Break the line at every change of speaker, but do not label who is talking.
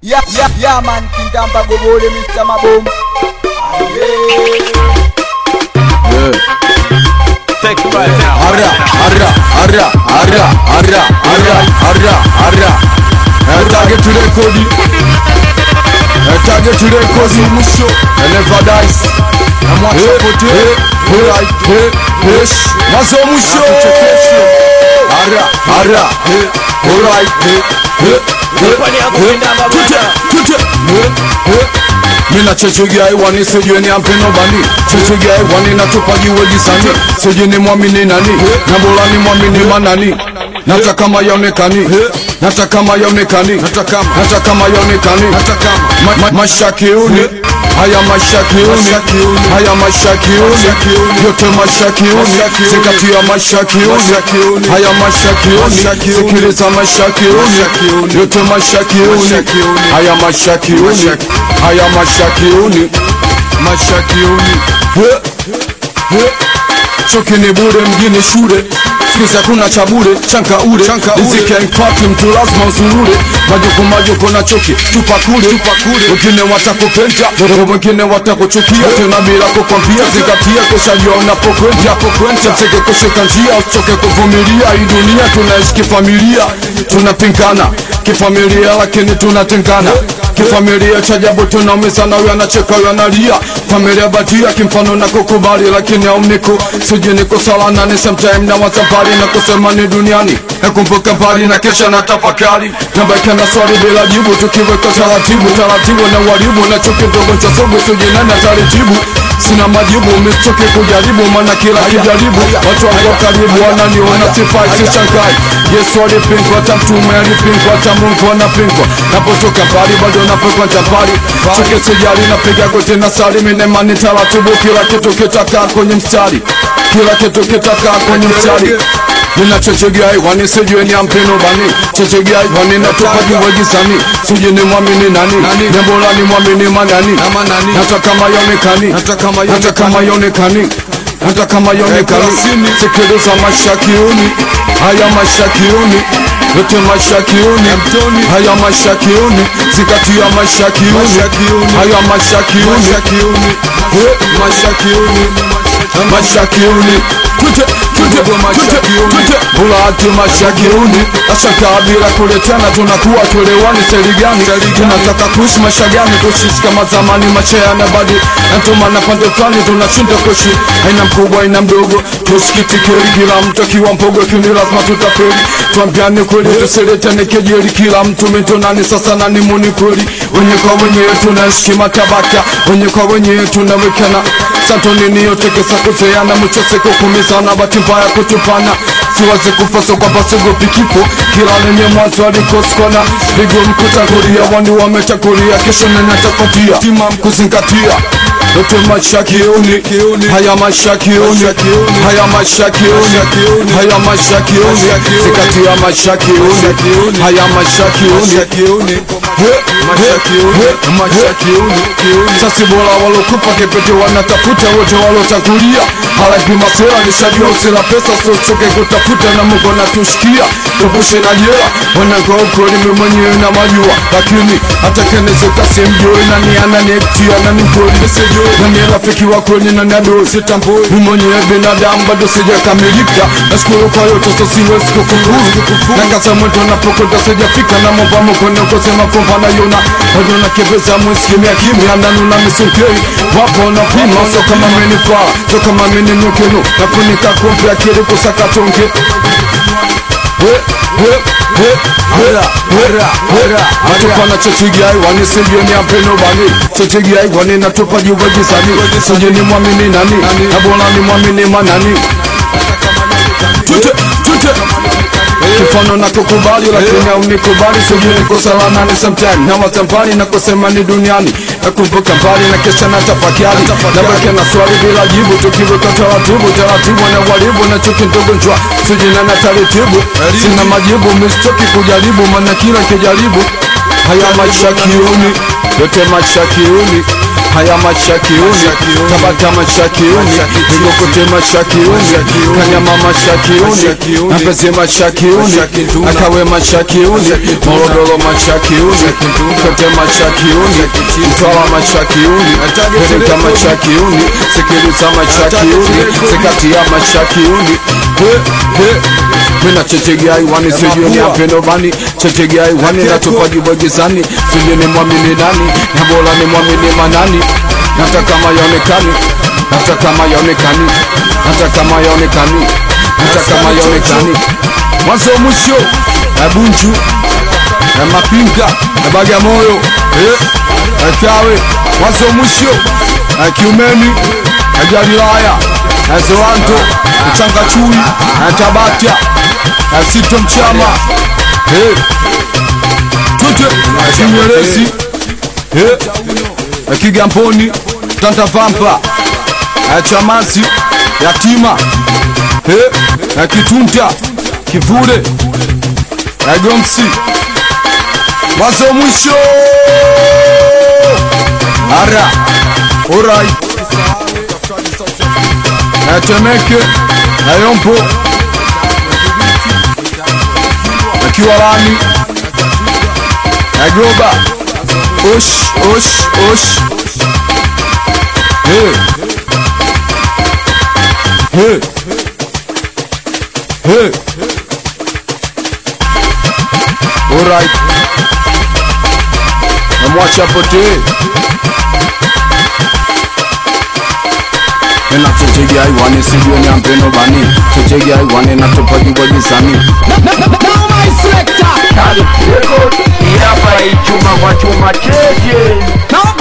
Yeah man, Kintamba Gobole, Mr. Maboom.
Take it right now.
Target to the Cody. Target to the Cody Musho. And never dies. And watch out for it. Right, push. Maso Musho. Mina chechugia iwani sejue ni ampeno bani. Chechugia iwani natupaji wejisani. Sejue ni mwamini nani. Nambola ni mwamini manani. Nataka mayaonekani. Nataka mayaonekani. Nataka mayaonekani. Mashakiuni. Haya mashakiuni. Haya mashakiuni. Yote mashakiuni. Zikatia mashakiuni. Haya mashakiuni. Sikiliza mashakiuni. Yote mashakiuni. Haya mashakiuni. Haya mashakiuni. Mashakiuni. Choki ni bure mgini shure. Sikiza kuna chabure, chanka ure. Riziki haipati mtu lazima usurure. Majoko na choki, tupa kule. Wengine watakupenda, wengine watakuchukia. Tena bila kukwambia, zingatia kushajua unapokwenda. Mseke kushika njia, uchoke kuvumilia. Hii dunia tunaishi kifamilia. Tunapingana kifamilia lakini tunatengana. Kifamilia chajabu tunaumizana, huyu anacheka huyu analia. Familia batia kimfano na kukubali lakini haumniku. Siji niko sala nani sometime na watapari na kusema ni duniani. Nakumbuka mbali na kesha na tafakari. Nabaki na swali bila jibu tukiweka taratibu na waribu na chuki ndogo cha sogo siji nani taratibu. Sina majibu umechoke kujaribu maana kila kijaribu watu wangu karibu wananiona sifai sishangai. Yesu alipingwa hata mtume alipingwa hata Mungu anapingwa. Napotoka mbali bado napokwa mbali. Choke sijali napiga goti na sali minemani taratibu kila kitu kitakaa kwenye mstari. Kila kitu kitakaa kwenye mstari. Nina chechegia iwani sijue ni ampeno bani. Chechegia iwani natoka juwe gizani. Sijue ni mwamini nani. Nembola ni mwamini manani. Nataka mayaonekani. Nataka mayaonekani. Nataka mayaonekani. Sikiliza mashakiuni. Haya mashakiuni. Yote mashakiuni. Haya mashakiuni. Zikatia mashakiuni. Haya mashakiuni. Mashakiuni. Bulati mashakiuni. Asaka bila kuletana tunakuwa tuelewani serigani. Tunataka kuishi maisha gani kuishi kama zamani machea na badi. Natuma na pande fulani tunashinda kuishi. Haina mkubwa haina mdogo. Tusikitike kila mtu akiwa mpogo kini lazima tutafeli. Tuambiane kweli tusiletane kejeli kila mtu mitonani sasa nani muni kweli. Wenye kwa wenye tunaishi matabaka. Wenye kwa wenye tunawekana. Santo nini yote kesa kuzeana mchose kukumizana bati mbaya kutupana. Siwaze kufaso kwa basogopi kifo. Kila lenye mwanzo alikoskona. Ligo mkutangulia wani wametakulia. Kesho nenatakotia tima mkuzingatia. Yote mashakiuni. Haya mashakiuni. Haya mashakiuni. Haya mashakiuni. Zikatia mashakiuni. Haya mashakiuni. Mashakiuni. Sasi bora walokupa kepete wanatafuta wote walotakulia. Halaiki maswela nishajua usila pesa sochoke kutafuta na Mungu natushikia. Tupushe na jela wanangu ukweli mwenyewe na majua. Lakini hata keneze kasi mjoi nani ananiektia nani mkweli nani rafiki wa kweli nani adoi sitamboi. Mwenyewe binadamu bado sijakamilika. Nashukuru kwa yote so siwezi kufukuru. Na kasa mwetu napokwenda sijafika na momba mkono kusema kumpa na yona. Bado na kebeza mwezi kimya nanuna misunkei. Wapo na pima so kama menifaa. So kama meninyokeno nafunika kumpe akili kusaka tonge. Atupana chechigia iwani sijue ni ampeno bani. Chechigia iwani natupa juwe gizani. Sijue ni mwamini nani. Nabola ni mwamini manani. Kifano na kukubali lakini haunikubali. Sijui niko sawa nani sometime. Na watambali na kusema ni duniani. Nakumbuka mbali na kesha na tafakari. Nabaki na swali bila jibu. Tukiweka taratibu na waribu na chuki ndogo njua. Sijui na taratibu. Sina majibu mistoki kujaribu maana kila kijaribu. Haya mashakiuni. Yote mashakiuni. haya mashakiuni, Tabata mashakiuni, Ngokote mashakiuni, Kanyama mashakiuni, Mpese mashakiuni, Akawe mashakiuni, Morogoro mashakiuni, Kote mashakiuni, Mtwara mashakiuni, Pereka mashakiuni, Sikiliza mashakiuni, Sekatia mashakiuni. Mina chetegea iwani sijui ni apendo bani, chetegea iwani na tupaji bwegizani, sijui ni mwamini nani, nabola ni mwamini manani. Nataka mayaonekani, nataka mayaonekani, nataka mayaonekani, nataka mayaonekani. Mwanzo mwisho, Bunju, Mapinga, Bagamoyo, Kawe, mwanzo mwisho, Kiumeni, Galilaya, Zoanto, Changachui, Tabata, Sito Mchama, Tute, Kinyerezi, Kigamboni, Tanta Vampa, Chamasi, Yatima, Kitunta, Kivule, Gomsi. Mwanzo mwisho. Ara, alright. Temeke, Yompo, Kiwalani, Globa, Osh. Hey. Alright. Namwacha pote. Nena chetegea iwane sijui ni ampeno bani, chetegea iwane na tupaji bwegizani.
Now my selector.
Hapa ichuma kwa chuma cheche.
Now